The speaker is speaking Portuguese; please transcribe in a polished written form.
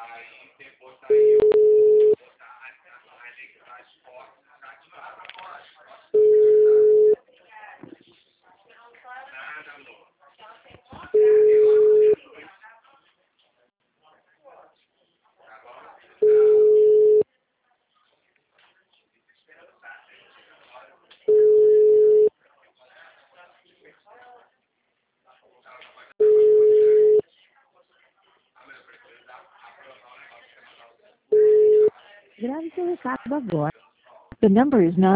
Grave seu recado agora. The number is not